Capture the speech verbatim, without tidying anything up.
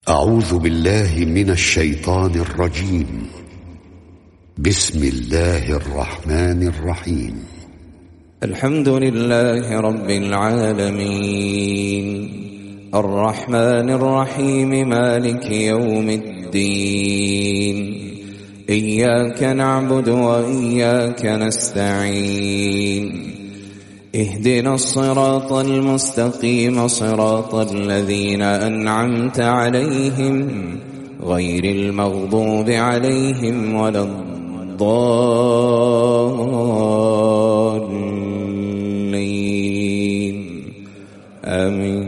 أعوذ بالله من الشيطان الرجيم. بسم الله الرحمن الرحيم. الحمد لله رب العالمين الرحمن الرحيم مالك يوم الدين إياك نعبد وإياك نستعين اهدنا الصراط المستقيم صراط الذين أنعمت عليهم غير المغضوب عليهم ولا الضالين آمين.